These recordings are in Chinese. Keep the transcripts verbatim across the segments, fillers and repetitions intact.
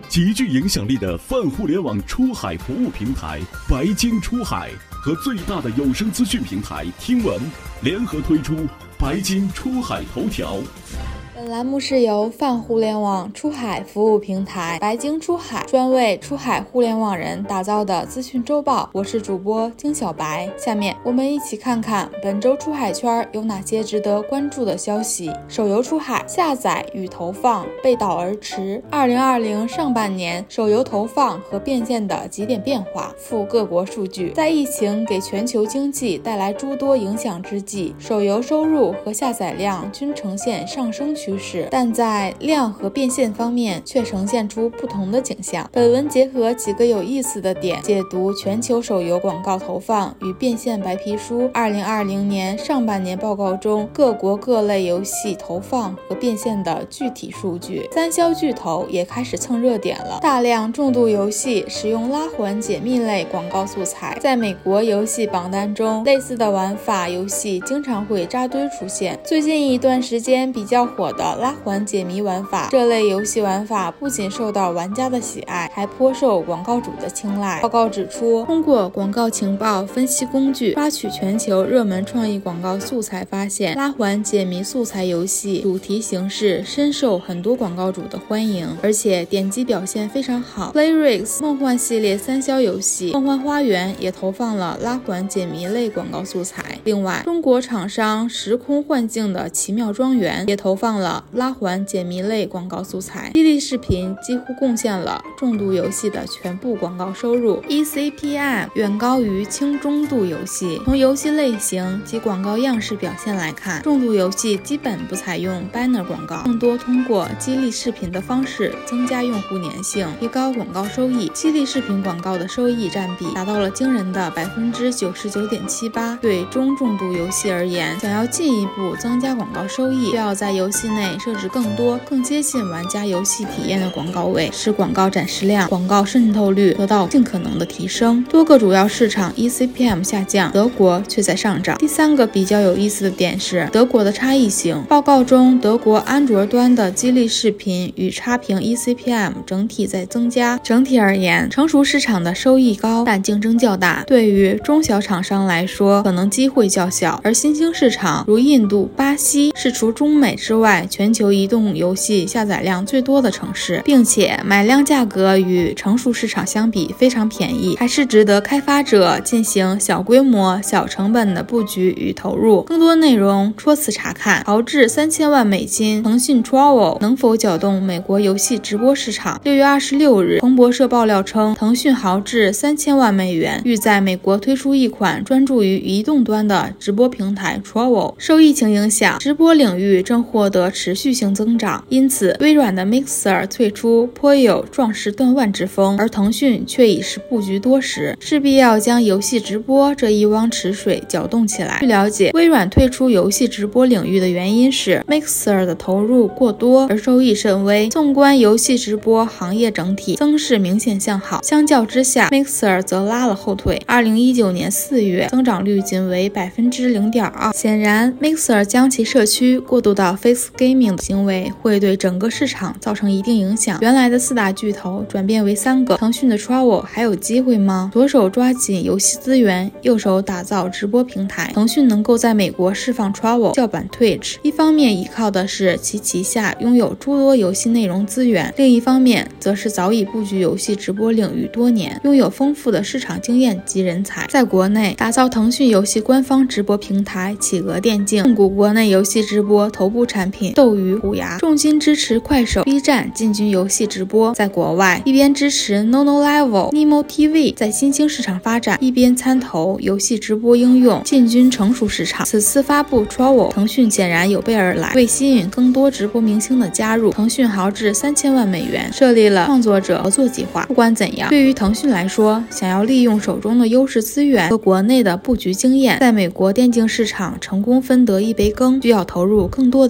极具影响力的泛互联网出海服务平台白鲸出海和最大的有声资讯平台听闻联合推出白鲸出海头条。 本栏目是由泛互联网出海服务平台白鲸出海专为出海互联网人打造的资讯周报，我是主播金小白。下面我们一起看看本周出海圈有哪些值得关注的消息。手游出海下载与投放背道而驰，二零二零上半年手游投放和变现的几点变化。附各国数据，在疫情给全球经济带来诸多影响之际，手游收入和下载量均呈现上升趋势，但在量和变现方面却呈现出不同的景象。本文结合几个有意思的点，解读全球手游广告投放与变现白皮书二零二零年上半年报告中各国各类游戏投放和变现的具体数据。三消巨头也开始蹭热点了，大量重度游戏使用拉环解密类广告素材，在美国游戏榜单中，类似的玩法游戏经常会扎堆出现。最近一段时间比较火的拉环解谜玩法，这类游戏玩法不仅受到玩家的喜爱，还颇受广告主的青睐。报告指出，通过广告情报分析工具抓取全球热门创意广告素材，发现拉环解谜素材游戏主题形式深受很多广告主的欢迎，而且点击表现非常好。Playrix 梦幻系列三消游戏梦幻花园也投放了拉环解谜类广告素材。另外，中国厂商时空幻境的奇妙庄园也投放了拉环解谜类广告素材。激励视频几乎贡献了重度游戏的全部广告收入， E C P M 远高于轻中度游戏。从游戏类型及广告样式表现来看，重度游戏基本不采用 banner 广告，更多通过激励视频的方式增加用户粘性，提高广告收益。激励视频广告的收益占比达到了惊人的 百分之九十九点七八。 对中重度游戏而言，想要进一步增加广告收益，需要在游戏内设置更多更接近玩家游戏体验的广告位，使广告展示量、广告渗透率得到尽可能的提升。多个主要市场 E C P M 下降，德国却在上涨。第三个比较有意思的点是德国的差异性。报告中，德国安卓端的激励视频与差评 E C P M 整体在增加。整体而言，成熟市场的收益高，但竞争较大，对于中小厂商来说可能机会较小。而新兴市场如印度、巴西是除中美之外全球移动游戏下载量最多的城市，并且买量价格与成熟市场相比非常便宜，还是值得开发者进行小规模小成本的布局与投入。更多内容戳此查看。豪掷三千万美金，腾讯 Travel 能否搅动美国游戏直播市场？六月二十六日，彭博社爆料称，腾讯豪掷三千万美元，欲在美国推出一款专注于移动端的直播平台 Travel。受疫情影响，直播领域正获得持续性增长，因此微软的 Mixer 退出颇有壮士断腕之风，而腾讯却已是布局多时，势必要将游戏直播这一汪池水搅动起来。据了解，微软退出游戏直播领域的原因是 Mixer 的投入过多而收益甚微。纵观游戏直播行业整体增势明显向好，相较之下 Mixer 则拉了后腿。二零一九年四月增长率仅为 百分之零点二。 显然 Mixer 将其社区过渡到 Face Gaming 的行为会对整个市场造成一定影响。原来的四大巨头转变为三个，腾讯的 Travel 还有机会吗？左手抓紧游戏资源，右手打造直播平台。腾讯能够在美国释放 Travel 叫板 Twitch， 一方面依靠的是其旗下拥有诸多游戏内容资源，另一方面则是早已布局游戏直播领域多年，拥有丰富的市场经验及人才。在国内打造腾讯游戏官方直播平台企鹅电竞，控股国内游戏直播头部产品斗鱼、虎牙，重金支持快手、B 站进军游戏直播。在国外一边支持 NoNoLevel、Nemo T V 在新兴市场发展，一边参投游戏直播应用进军成熟市场。此次发布 Travel， 腾讯显然有备而来，为吸引更多直播明星的加入，腾讯豪掷三千万美元设立了创作者合作计划。不管怎样，对于腾讯来说，想要利用手中的优势资源和国内的布局经验，在美国电竞市场成功分得一杯羹，需要投入更多的精力。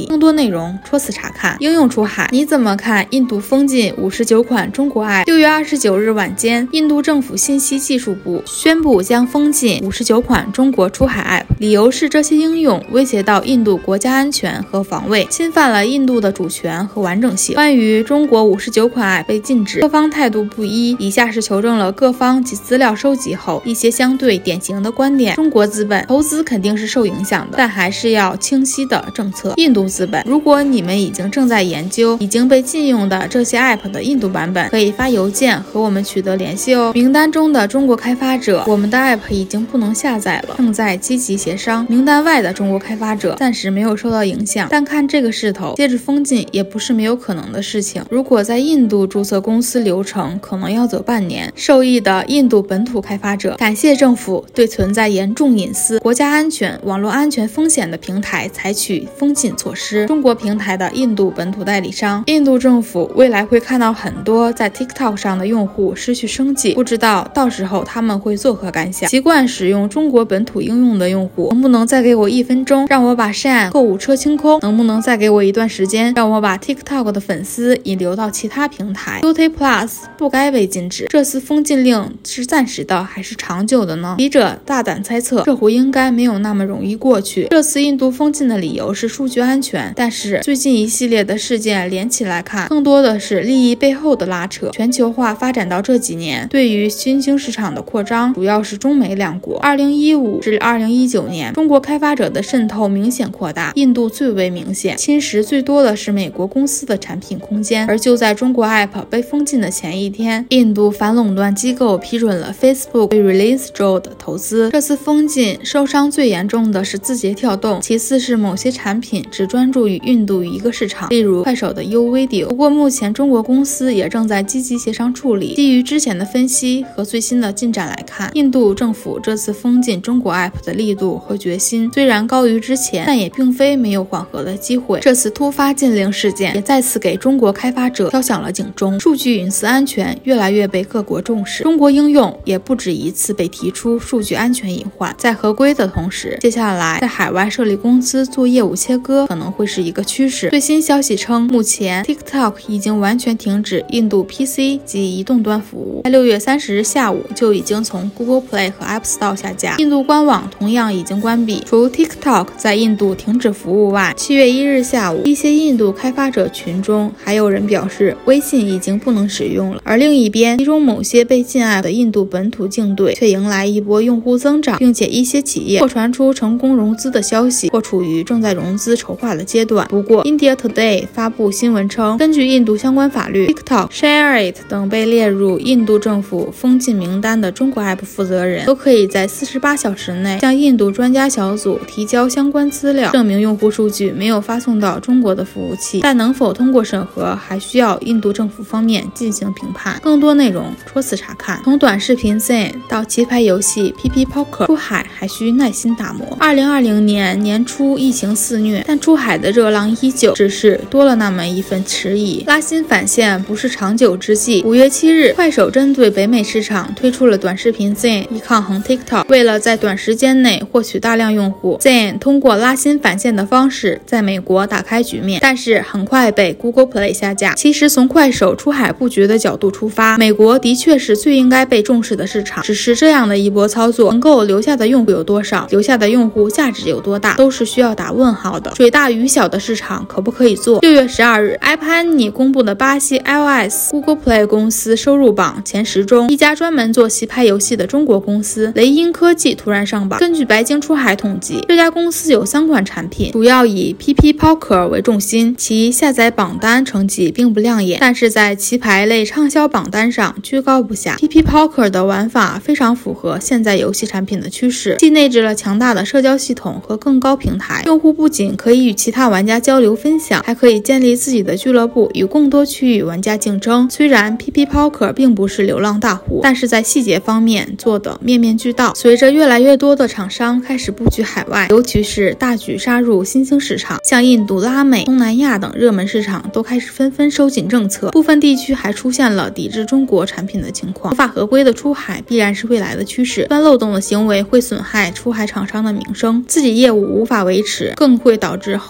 利。更多内容戳此查看。应用出海，你怎么看印度封禁五十九款中国 app？ 六月二十九日晚间，印度政府信息技术部宣布将封禁五十九款中国出海 app， 理由是这些应用威胁到印度国家安全和防卫，侵犯了印度的主权和完整性。关于中国五十九款 app 被禁止，各方态度不一。以下是求证了各方及资料收集后一些相对典型的观点。中国资本投资肯定是受影响的，但还是要清晰的政策。印度资本，如果你们已经正在研究已经被禁用的这些 app 的印度版本，可以发邮件和我们取得联系哦。名单中的中国开发者，我们的 app 已经不能下载了，正在积极协商。名单外的中国开发者暂时没有受到影响，但看这个势头，接着封禁也不是没有可能的事情。如果在印度注册公司流程可能要走半年。受益的印度本土开发者感谢政府对存在严重隐私、国家安全、网络安全风险的平台采取封禁措施。中国平台的印度本土代理商，印度政府未来会看到很多在 TikTok 上的用户失去生计，不知道到时候他们会作何感想。习惯使用中国本土应用的用户，能不能再给我一分钟，让我把 Shan 购物车清空？能不能再给我一段时间，让我把 TikTok 的粉丝引流到其他平台？ Q T Plus 不该被禁止。这次封禁令是暂时的还是长久的呢？笔者大胆猜测，这壶应该没有那么容易过去。这次印度封禁的理由是数据安全，但是最近一系列的事件连起来看，更多的是利益背后的拉扯。全球化发展到这几年，对于新兴市场的扩张主要是中美两国。二零一五至二零一九年，中国开发者的渗透明显扩大，印度最为明显，侵蚀最多的是美国公司的产品空间。而就在中国 App 被封禁的前一天，印度反垄断机构批准了 Facebook 对 Release Joe 的投资。这次封禁受伤最严重的是字节跳动，其次是某些产品只专注于印度一个市场，例如快手的 U Video。不过目前中国公司也正在积极协商处理。基于之前的分析和最新的进展来看，印度政府这次封禁中国 App 的力度和决心虽然高于之前，但也并非没有缓和的机会。这次突发禁令事件也再次给中国开发者敲响了警钟，数据隐私安全越来越被各国重视，中国应用也不止一次被提出数据安全隐患。在合规的同时，接下来在海外设立公司做业务切割可能会是一个趋势。最新消息称，目前 TikTok 已经完全停止印度 P C 及移动端服务，在六月三十日下午就已经从 Google Play 和 App Store 下架。印度官网同样已经关闭。除 TikTok 在印度停止服务外，七月一日下午，一些印度开发者群中还有人表示微信已经不能使用了。而另一边，其中某些被禁 App 的印度本土竞队却迎来一波用户增长，并且一些企业或传出成功融资的消息，或处于正在融资筹划的阶段。不过 India Today 发布新闻称，根据印度相关法律， TikTok、ShareIt 等被列入印度政府封禁名单的中国 App 负责人都可以在四十八小时内向印度专家小组提交相关资料，证明用户数据没有发送到中国的服务器，但能否通过审核还需要印度政府方面进行评判。更多内容戳此查看。从短视频 Zen 到棋牌游戏 P P Poker， 出海还需耐心打磨。二零二零年年初疫情肆虐，但出海的热浪依旧，只是多了那么一份迟疑。拉新返现不是长久之计。五月七日，快手针对北美市场推出了短视频 Zen， 以抗衡 TikTok。为了在短时间内获取大量用户， Zen 通过拉新返现的方式在美国打开局面，但是很快被 Google Play 下架。其实从快手出海布局的角度出发，美国的确是最应该被重视的市场，只是这样的一波操作能够留下的用户有多少，留下的用户价值有多大，都是需要打问号的。水大鱼小的市场可不可以做？六月十二日 App Annie 公布的巴西 iOS Google Play 公司收入榜前十中，一家专门做棋牌游戏的中国公司雷音科技突然上榜。根据白鲸出海统计，这家公司有三款产品，主要以 P P Poker 为重心，其下载榜单成绩并不亮眼，但是在棋牌类畅销榜单上居高不下。 P P Poker 的玩法非常符合现在游戏产品的趋势，既内置了强大的社交系统和更高平台，用户不仅可以与其他玩家交流分享，还可以建立自己的俱乐部，与更多区域玩家竞争。虽然 P P Poker 并不是流浪大户，但是在细节方面做得面面俱到。随着越来越多的厂商开始布局海外，尤其是大举杀入新兴市场，像印度、拉美、东南亚等热门市场都开始纷纷收紧政策，部分地区还出现了抵制中国产品的情况。合法合规的出海必然是未来的趋势，钻漏洞的行为会损害出海厂商的名声，自己业务无法维持，更会导致后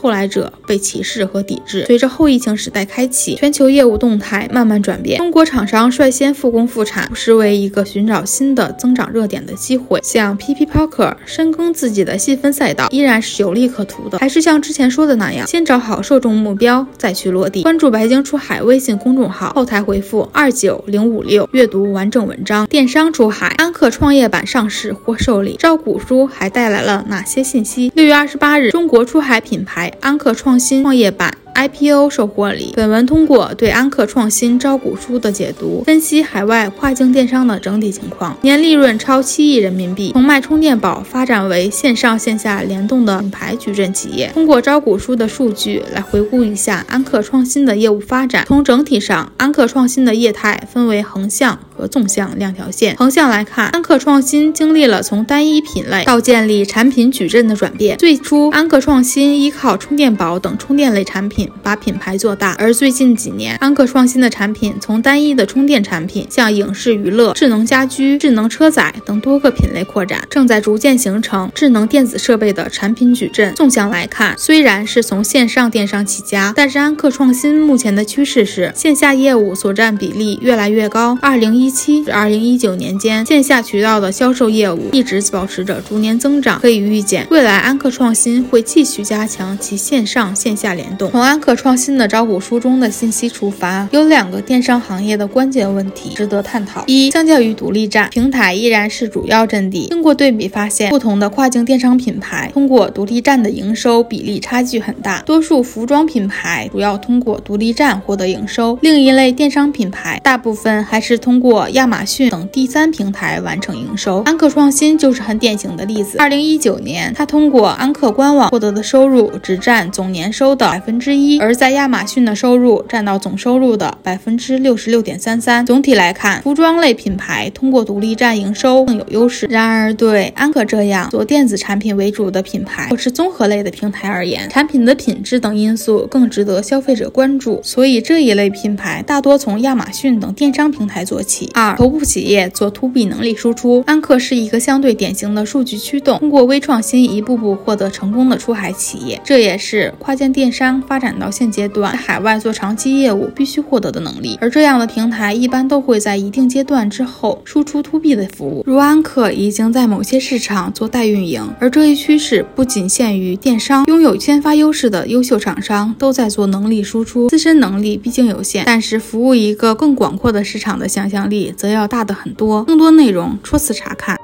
后来者被歧视和抵制。随着后疫情时代开启，全球业务动态慢慢转变，中国厂商率先复工复产，视为一个寻找新的增长热点的机会。像 P P Parker 深耕自己的细分赛道，依然是有利可图的。还是像之前说的那样，先找好受众目标，再去落地。关注白鲸出海微信公众号，后台回复二九零五六，阅读完整文章。电商出海，安克创业板上市或受理，招股书还带来了哪些信息？六月二十八日，中国出海品牌安克创新创业板I P O 收获礼。本文通过对安克创新招股书的解读，分析海外跨境电商的整体情况。年利润超七亿人民币，从卖充电宝发展为线上线下联动的品牌矩阵企业。通过招股书的数据来回顾一下安克创新的业务发展。从整体上，安克创新的业态分为横向和纵向两条线。横向来看，安克创新经历了从单一品类到建立产品矩阵的转变。最初，安克创新依靠充电宝等充电类产品把品牌做大，而最近几年，安克创新的产品从单一的充电产品向影视娱乐、智能家居、智能车载等多个品类扩展，正在逐渐形成智能电子设备的产品矩阵。纵向来看，虽然是从线上电商起家，但是安克创新目前的趋势是线下业务所占比例越来越高。二零一七至二零一九年间，线下渠道的销售业务一直保持着逐年增长，可以预见，未来安克创新会继续加强其线上线下联动。从安克创新的招股书中的信息出发，有两个电商行业的关键问题值得探讨。一，相较于独立站，平台依然是主要阵地。经过对比发现，不同的跨境电商品牌通过独立站的营收比例差距很大，多数服装品牌主要通过独立站获得营收，另一类电商品牌大部分还是通过亚马逊等第三平台完成营收。安克创新就是很典型的例子。二零一九年，它通过安克官网获得的收入只占总年收的百分之一，而在亚马逊的收入占到总收入的百分之六十六点三三。总体来看，服装类品牌通过独立站营收更有优势。然而，对安克这样做电子产品为主的品牌或是综合类的平台而言，产品的品质等因素更值得消费者关注。所以这一类品牌大多从亚马逊等电商平台做起。二，头部企业做 to B 能力输出。安克是一个相对典型的数据驱动，通过微创新一步步获得成功的出海企业，这也是跨境电商发展到现阶段在海外做长期业务必须获得的能力。而这样的平台一般都会在一定阶段之后输出 to B 的服务，如安克已经在某些市场做代运营。而这一趋势不仅限于电商，拥有先发优势的优秀厂商都在做能力输出。自身能力毕竟有限，但是服务一个更广阔的市场的想象力则要大得很多。更多内容戳此查看。